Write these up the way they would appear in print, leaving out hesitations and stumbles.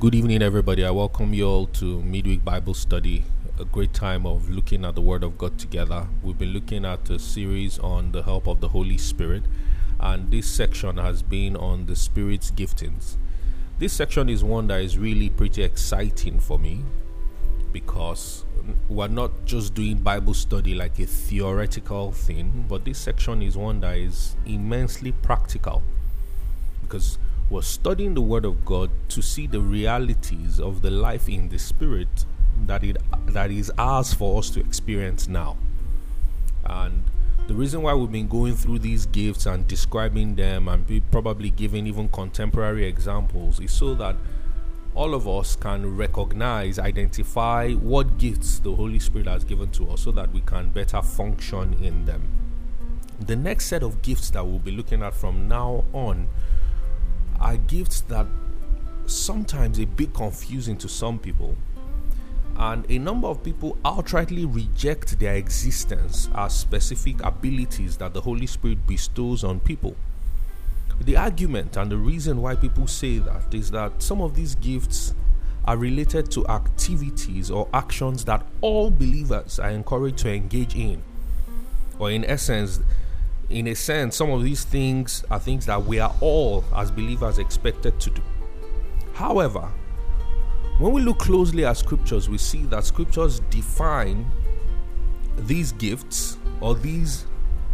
Good evening, everybody. I welcome you all to Midweek Bible Study, a great time of looking at the Word of God together. We've been looking at a series on the help of the Holy Spirit, and this section has been on the Spirit's giftings. This section is one that is really pretty exciting for me because we're not just doing Bible study like a theoretical thing, but this section is one that is immensely practical because we're studying the Word of God to see the realities of the life in the Spirit that is ours for us to experience now. And the reason why we've been going through these gifts and describing them and probably giving even contemporary examples is so that all of us can identify what gifts the Holy Spirit has given to us so that we can better function in them. The next set of gifts that we'll be looking at from now on are gifts that sometimes a bit confusing to some people, and a number of people outrightly reject their existence as specific abilities that the Holy Spirit bestows on people. The argument and the reason why people say that is that some of these gifts are related to activities or actions that all believers are encouraged to engage in, or in a sense, some of these things are things that we are all, as believers, expected to do. However, when we look closely at scriptures, we see that scriptures define these gifts or these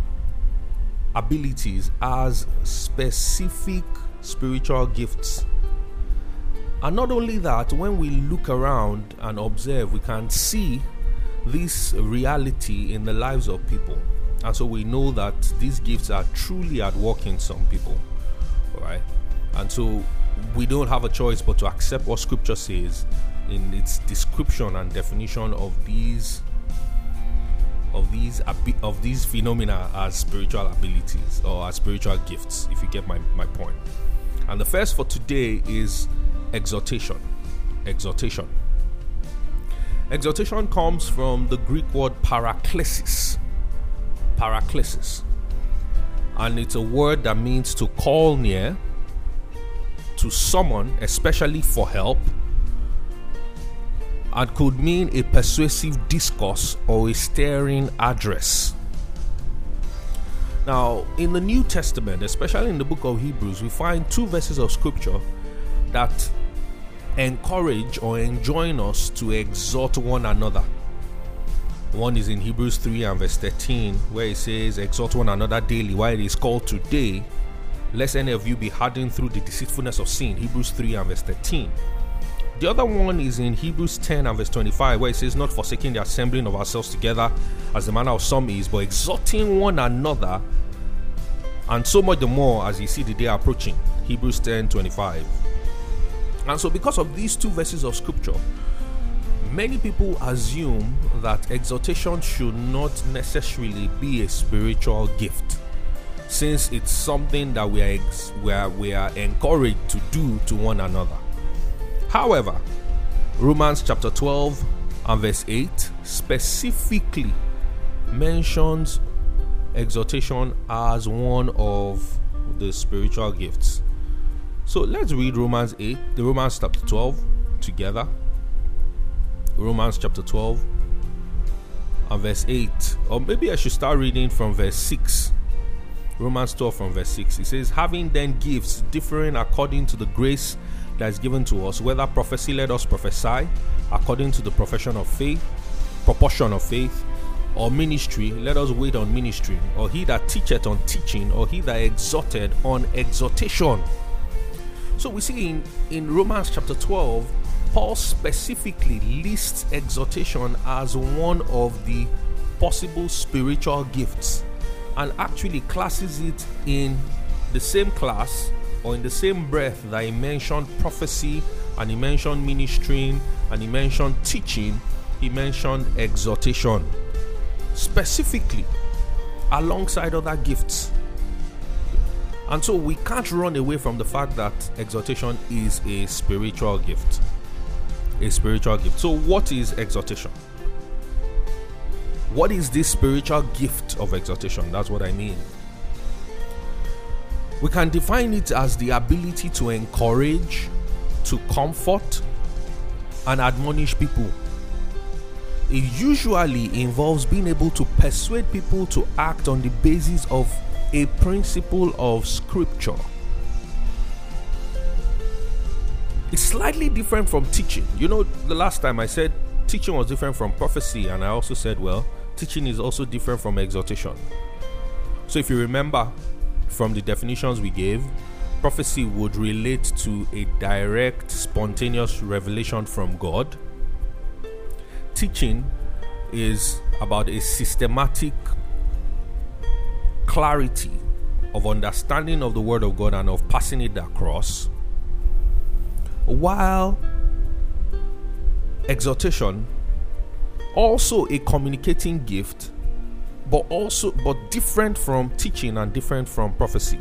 abilities as specific spiritual gifts. And not only that, when we look around and observe, we can see this reality in the lives of people. And so we know that these gifts are truly at work in some people, all right? And so we don't have a choice but to accept what Scripture says in its description and definition of these phenomena as spiritual abilities or as spiritual gifts, if you get my point. And the first for today is exhortation. Exhortation comes from the Greek word paraklesis, and it's a word that means to call near, to summon, especially for help, and could mean a persuasive discourse or a stirring address. Now, in the New Testament, especially in the book of Hebrews, we find two verses of scripture that encourage or enjoin us to exhort one another. One is in Hebrews 3 and verse 13, where it says, "Exhort one another daily while it is called today, lest any of you be hardened through the deceitfulness of sin." Hebrews 3 and verse 13. The other one is in Hebrews 10 and verse 25, where it says, "Not forsaking the assembling of ourselves together, as the manner of some is, but exhorting one another, and so much the more as you see the day approaching." Hebrews 10:25. And so because of these two verses of scripture, many people assume that exhortation should not necessarily be a spiritual gift, since it's something that we are encouraged to do to one another. However, Romans chapter 12 and verse 8 specifically mentions exhortation as one of the spiritual gifts. So let's read Romans chapter 12 together. Romans chapter 12 and verse 8, or maybe I should start reading from verse 6. Romans 12 from verse 6. It says, "Having then gifts differing according to the grace that is given to us, whether prophecy, let us prophesy according to the proportion of faith, or ministry, let us wait on ministry, or he that teacheth on teaching, or he that exhorted on exhortation." So we see in Romans chapter 12, Paul specifically lists exhortation as one of the possible spiritual gifts and actually classes it in the same class or in the same breath that he mentioned prophecy, and he mentioned ministering, and he mentioned teaching. He mentioned exhortation specifically alongside other gifts. And so we can't run away from the fact that exhortation is a spiritual gift. A spiritual gift. So what is exhortation? What is this spiritual gift of exhortation? That's what I mean. We can define it as the ability to encourage, to comfort and admonish people. It usually involves being able to persuade people to act on the basis of a principle of scripture. It's slightly different from teaching. You know, the last time I said teaching was different from prophecy, and I also said, well, teaching is also different from exhortation. So if you remember from the definitions we gave, prophecy would relate to a direct, spontaneous revelation from God. Teaching is about a systematic clarity of understanding of the Word of God and of passing it across, while exhortation, also a communicating gift, but different from teaching and different from prophecy.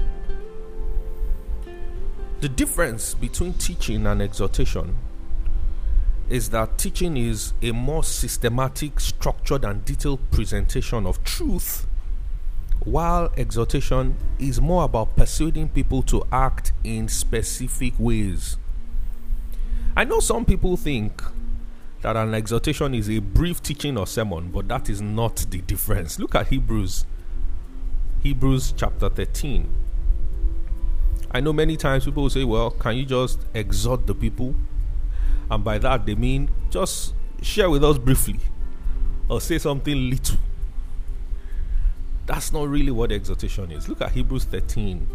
The difference between teaching and exhortation is that teaching is a more systematic, structured, and detailed presentation of truth, while exhortation is more about persuading people to act in specific ways. I know some people think that an exhortation is a brief teaching or sermon, but that is not the difference. Look at Hebrews chapter 13. I know many times people will say, well, can you just exhort the people? And by that they mean just share with us briefly or say something little. That's not really what exhortation is. Look at Hebrews 13.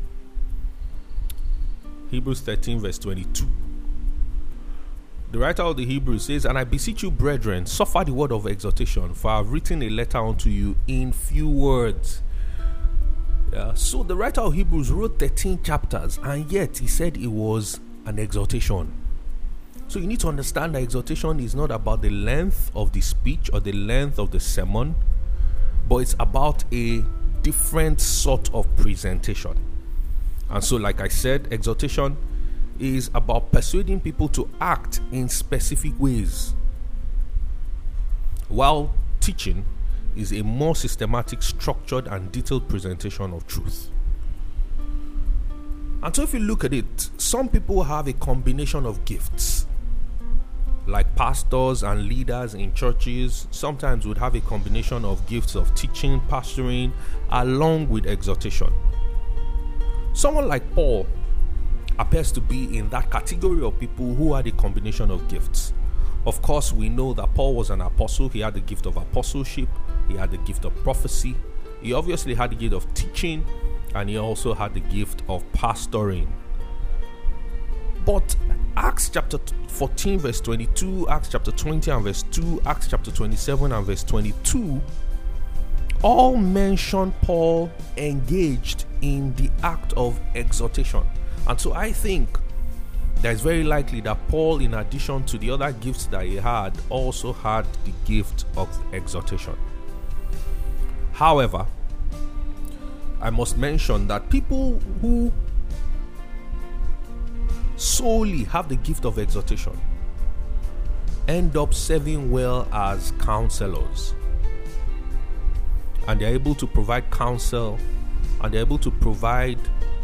Hebrews 13 verse 22. The writer of the Hebrews says, and I beseech you, brethren, suffer the word of exhortation, for I have written a letter unto you in few words. So the writer of Hebrews wrote 13 chapters, and yet he said it was an exhortation. So you need to understand that exhortation is not about the length of the speech or the length of the sermon, but it's about a different sort of presentation. And so, like I said, exhortation is about persuading people to act in specific ways, while teaching is a more systematic, structured, and detailed presentation of truth. And so if you look at it, some people have a combination of gifts. Like pastors and leaders in churches sometimes would have a combination of gifts of teaching, pastoring, along with exhortation. Someone like Paul appears to be in that category of people who had a combination of gifts. Of course, we know that Paul was an apostle. He had the gift of apostleship. He had the gift of prophecy. He obviously had the gift of teaching, and he also had the gift of pastoring. But Acts chapter 14 verse 22, Acts chapter 20 and verse 2, Acts chapter 27 and verse 22 all mention Paul engaged in the act of exhortation. And so I think that it's very likely that Paul, in addition to the other gifts that he had, also had the gift of exhortation. However, I must mention that people who solely have the gift of exhortation end up serving well as counselors, and they're able to provide counsel, and they're able to provide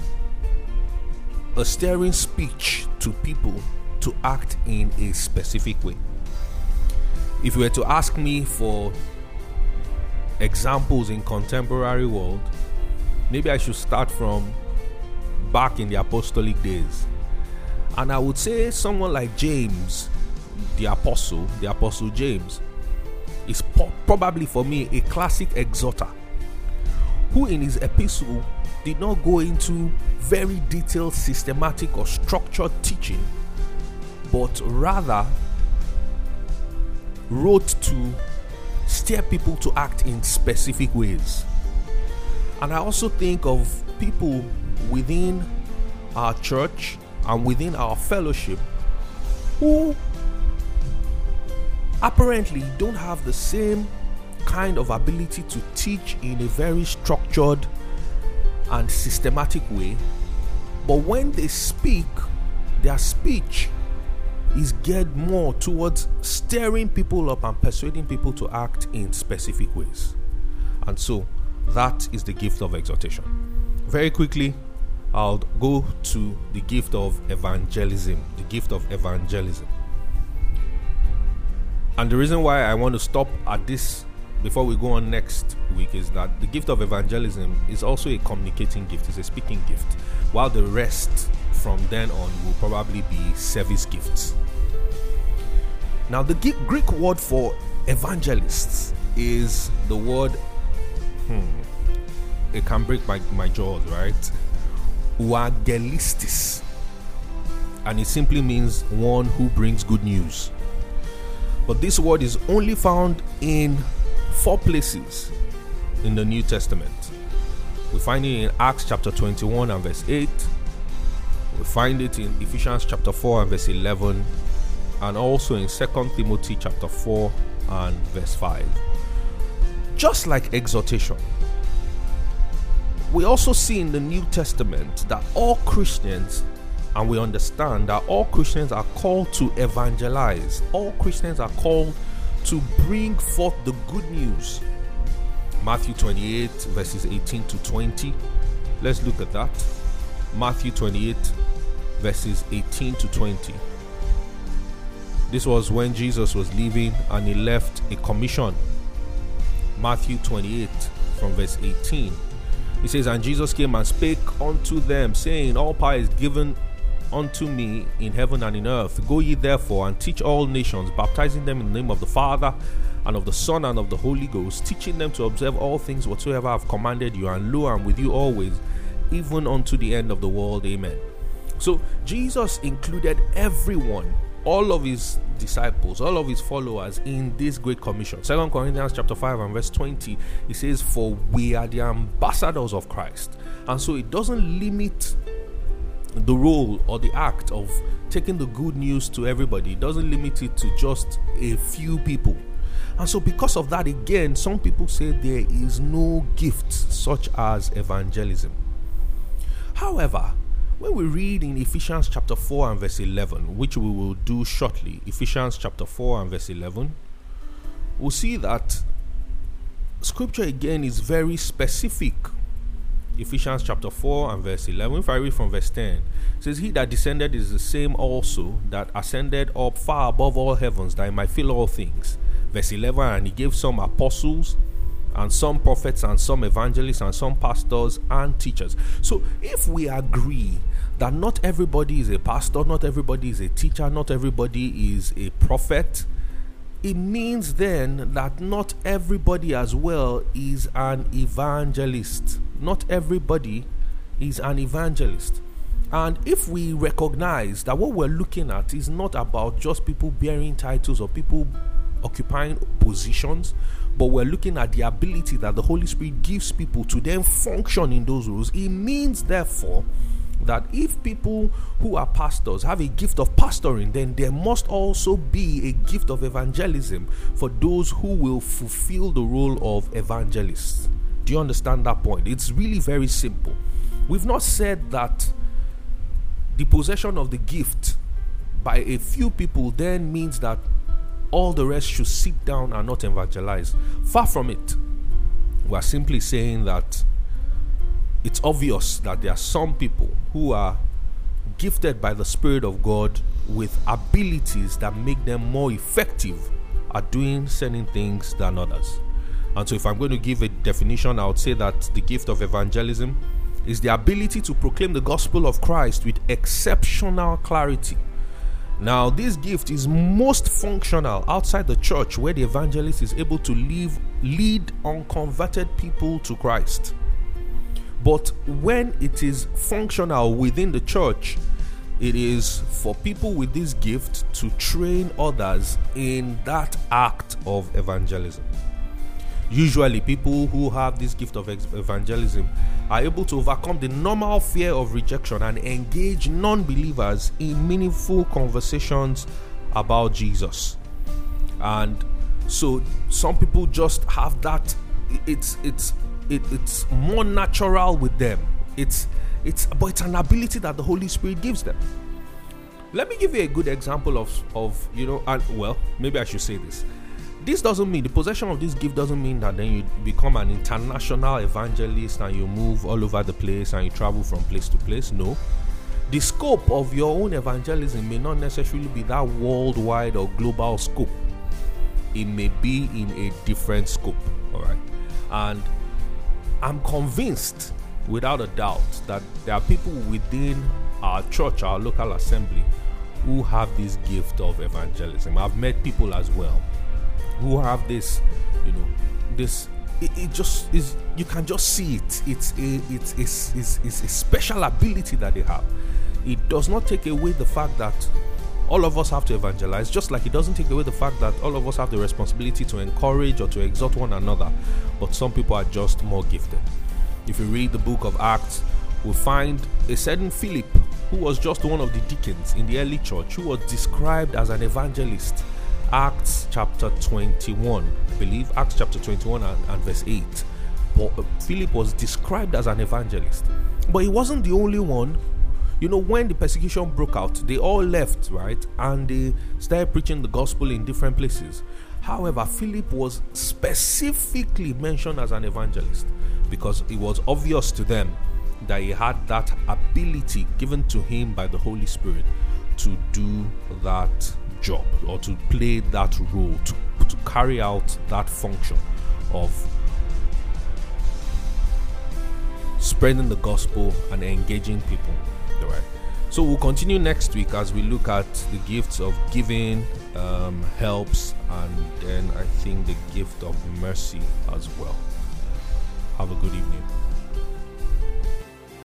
a stirring speech to people to act in a specific way. If you were to ask me for examples in contemporary world, maybe I should start from back in the apostolic days. And I would say someone like James, the apostle James, is probably for me a classic exhorter, who in his epistle did not go into very detailed, systematic or structured teaching, but rather wrote to steer people to act in specific ways. And I also think of people within our church and within our fellowship who apparently don't have the same kind of ability to teach in a very structured and systematic way, but when they speak, their speech is geared more towards stirring people up and persuading people to act in specific ways. And so that is the gift of exhortation. Very quickly, I'll go to the gift of evangelism. The gift of evangelism. And the reason why I want to stop at this before we go on next week is that the gift of evangelism is also a communicating gift, it's a speaking gift, while the rest from then on will probably be service gifts. Now, the Greek word for evangelists is the word, it can break my jaws, right? Euangelistis. And it simply means one who brings good news. But this word is only found in 4 places in the New Testament. We find it in Acts chapter 21 and verse 8. We find it in Ephesians chapter 4 and verse 11. And also in 2 Timothy chapter 4 and verse 5. Just like exhortation, we also see in the New Testament that all Christians, and we understand that all Christians are called to evangelize. All Christians are called to bring forth the good news. Matthew 28 verses 18 to 20. Let's look at that. Matthew 28 verses 18 to 20. This was when Jesus was leaving and he left a commission. Matthew 28 from verse 18. He says, "And Jesus came and spake unto them, saying, All power is given unto me in heaven and in earth. Go ye therefore and teach all nations, baptizing them in the name of the Father and of the Son and of the Holy Ghost, teaching them to observe all things whatsoever I have commanded you. And lo, I am with you always, even unto the end of the world. Amen." So Jesus included everyone, all of his disciples, all of his followers in this great commission. 2 Corinthians chapter 5 and verse 20, it says, "For we are the ambassadors of Christ." And so it doesn't limit the role or the act of taking the good news to everybody. It doesn't limit it to just a few people. And so because of that, again, some people say there is no gift such as evangelism. However, when we read in Ephesians chapter 4 and verse 11, which we will do shortly, Ephesians chapter 4 and verse 11, we'll see that scripture again is very specific. Ephesians chapter 4 and verse 11, if I read from verse 10, it says, "He that descended is the same also that ascended up far above all heavens, that he might fill all things." Verse 11, "And he gave some apostles, and some prophets, and some evangelists, and some pastors and teachers." So if we agree that not everybody is a pastor, not everybody is a teacher, not everybody is a prophet, it means then that not everybody as well is an evangelist. Not everybody is an evangelist. And if we recognize that what we're looking at is not about just people bearing titles or people occupying positions, but we're looking at the ability that the Holy Spirit gives people to then function in those roles, it means therefore that if people who are pastors have a gift of pastoring, then there must also be a gift of evangelism for those who will fulfill the role of evangelists. Do you understand that point? It's really very simple. We've not said that the possession of the gift by a few people then means that all the rest should sit down and not evangelize. Far from it. We are simply saying that it's obvious that there are some people who are gifted by the Spirit of God with abilities that make them more effective at doing certain things than others. And so if I'm going to give a definition, I would say that the gift of evangelism is the ability to proclaim the gospel of Christ with exceptional clarity. Now, this gift is most functional outside the church, where the evangelist is able to lead unconverted people to Christ. But when it is functional within the church, it is for people with this gift to train others in that act of evangelism. Usually, people who have this gift of evangelism are able to overcome the normal fear of rejection and engage non-believers in meaningful conversations about Jesus. And so some people just have that, it's more natural with them. But it's an ability that the Holy Spirit gives them. Let me give you a good example of maybe I should say this. This doesn't mean, the possession of this gift doesn't mean that then you become an international evangelist and you move all over the place and you travel from place to place. No. The scope of your own evangelism may not necessarily be that worldwide or global scope. It may be in a different scope. All right. And I'm convinced, without a doubt, that there are people within our church, our local assembly, who have this gift of evangelism. I've met people as well who have this, it just is, you can just see it. It's a special ability that they have. It does not take away the fact that all of us have to evangelize, just like it doesn't take away the fact that all of us have the responsibility to encourage or to exhort one another, but some people are just more gifted. If you read the book of Acts, we'll find a certain Philip, who was just one of the deacons in the early church, who was described as an evangelist. Acts chapter 21, I believe, Acts chapter 21 and verse 8. Philip was described as an evangelist. But he wasn't the only one. When the persecution broke out, they all left, right? And they started preaching the gospel in different places. However, Philip was specifically mentioned as an evangelist because it was obvious to them that he had that ability given to him by the Holy Spirit to do that job, or to play that role, to carry out that function of spreading the gospel and engaging people. All right. So we'll continue next week as we look at the gifts of giving, helps, and then I think the gift of mercy as well. Have a good evening.